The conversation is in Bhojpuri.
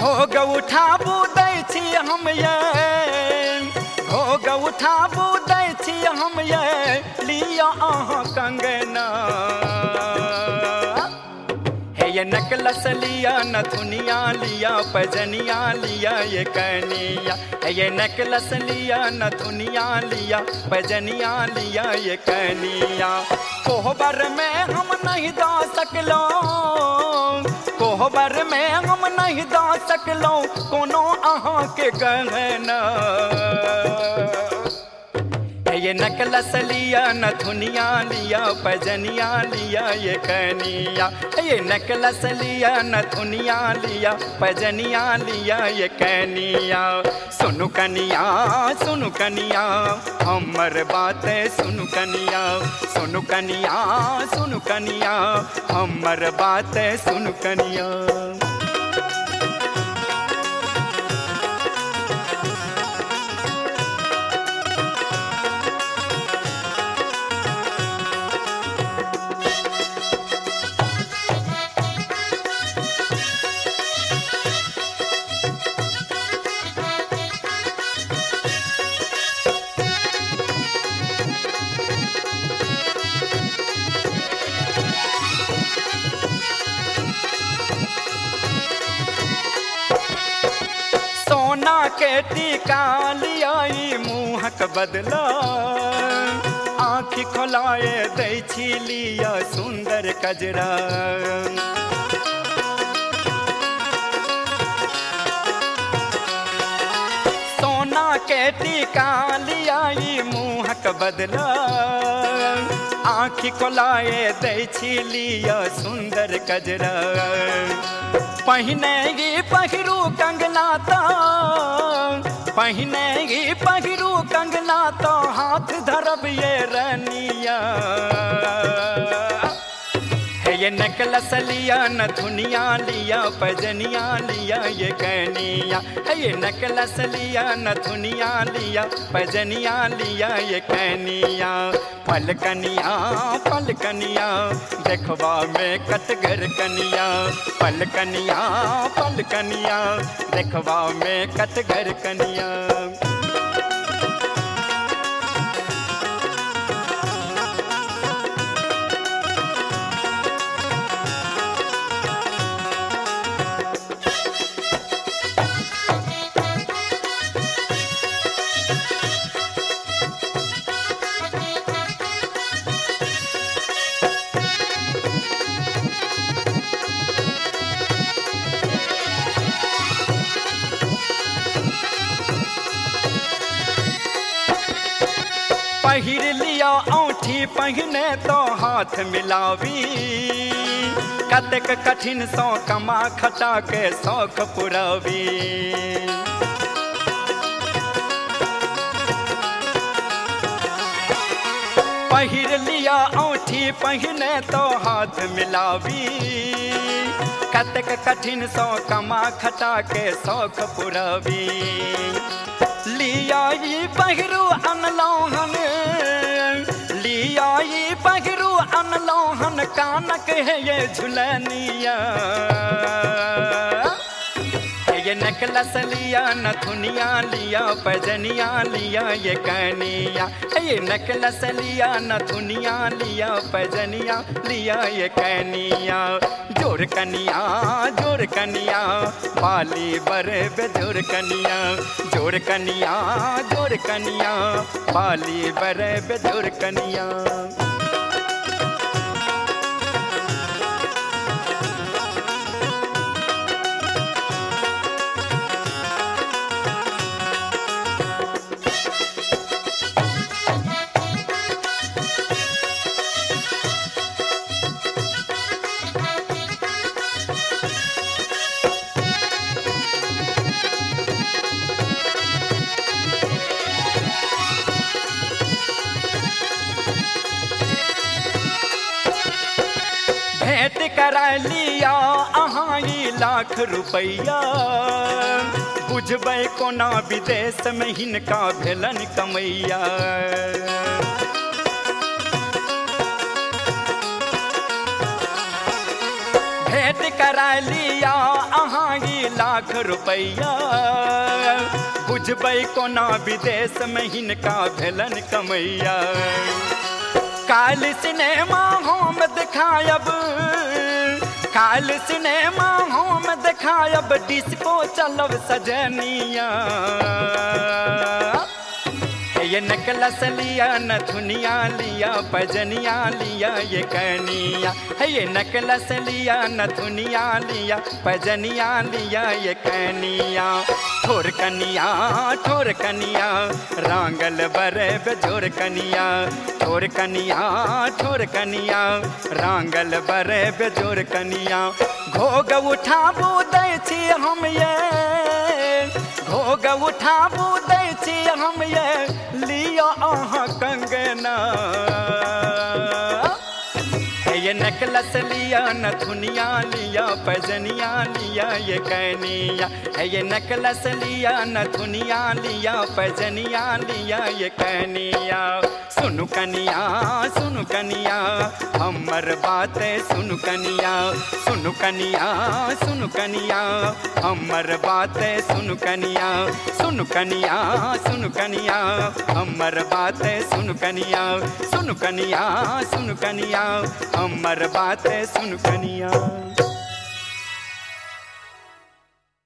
भोग उठाबू दै छी हम ये, भोग उठाबू दै छी हम ये, लिया अहाँ कंगना। हे ये नेकलेस लिया, नथुनिया लिया, पैजनिया लिया ये कनिया। हे ये नेकलेस लिया, नथुनिया लिया, पैजनिया लिया ये कनिया। कोहबर में हम नहीं दा सकलो, कोहबर में हम नहीं दा सकलो, कोनो अहाँ के गहना। ये नेकलेस लिया, नथुनिया लिया, पैजनिया लिया ये कनिया। ये नेकलेस लिया, नथुनिया लिया, पैजनिया लिया ये कनिया। सुनु कनिया, सुनु कनिया, हमर बात सुनु कनिया। सुनु कनिया, सुनु कनिया, हमर बात सुनु कनिया। सोना के टीका लियाई मुँहक बदला, आँखि खोलाए दै छी लिया सुंदर कजरा। सोना के टीका लियाई मुँहक बदला, आँखि खोलाए दै छी लिया सुंदर कजरा। पहिनेगी पहिरू कंगना तो, पहिनेगी पहिरू कंगना तो, हाथ धरब ये रनिया। हे ये नेकलेस लिया, नथुनिया लिया, पैजनिया लिया ये कनिया। हे ये नेकलेस लिया, नथुनिया लिया, पैजनिया लिया ये कनिया। पलकनिया, पलकनिया, देखवा में कटगर कनिया। पलकनिया, पलकनिया, देखवा में कटगर कनिया। पहिर लिया औंठी पहिने तो हाथ मिलावी, कतेक कठिन सौ कमा खटा के शौख पुरावी। पहिर लिया औंठी पहिने तो हाथ मिलावी, कतेक कठिन सौ कमा खटा के शौख पुरावी। लिया ई पहिरू अनलौहन, लिया ई पहिरू अनलौहन, कानक है ये झुलनिया। ये नेकलेस लिया, नथुनिया लिया, पैजनिया लिया ये कनिया। ये नेकलेस लिया, नथुनिया लिया, पैजनिया लिया ये कनिया। जोर कनिया, जोर कनिया, बाली बरे बेजोर कनिया। जोर कनिया, जोर कनिया, बाली बरे बेजोर कनिया। भेंट करा लिया अहाँ ई लाख रुपैया, बुझबै कोना विदेश में हिनका भेलन कमैया। भेंट करा लिया अहाँ ही लाख रुपैया बुझबै कोना विदेश में हिनका भेलन कमैया काल सिनेमा हम दिखायब काल सिनेमा हम दिखायब डिस्को चलब सजनिया ये नेकलेस लिया नथुनिया लिया पैजनिया लिया ये कनिया है ये नेकलेस लिया नथुनिया लिया पैजनिया लिया ये कनिया ठोर कनिया रांगल बरे बेजोर कनिया ठोर कनिया रांगल बरे बेजोर कनिया घोग उठाबू दै छी हम ये घोग उठाबू दै छी हम ये लिया अहाँ कंगना ये नेकलेस लिया नथुनिया लिया पैजनिया लिया ये कनिया है ये नेकलेस लिया नथुनिया लिया पैजनिया लिया ये कनिया सुनु कनिया हमर बात सुनु कनिया हमर बात सुनु कनिया हमर बात सुनु कनिया हमर बात सुनु कनिया।